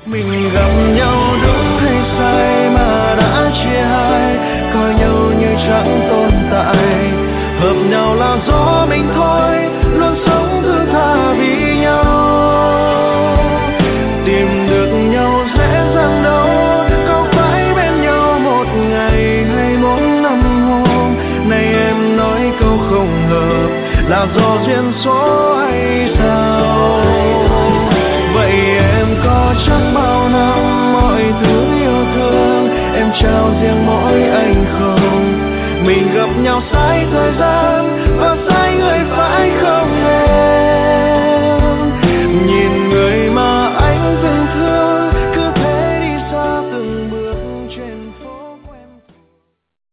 Mình gặp nhau đúng hay sai mà đã chia hai, coi nhau như chẳng tồn tại. Hợp nhau là do mình thôi, luôn sống thương tha vì nhau. Tìm được nhau dễ dàng đâu, có phải bên nhau một ngày hay mỗi năm hôm. Nay em nói câu không hợp là do duyên số hay sao? Vậy em có chắc bao năm mọi thứ yêu thương em trao riêng mỗi anh không? Mình gặp nhau sai thời gian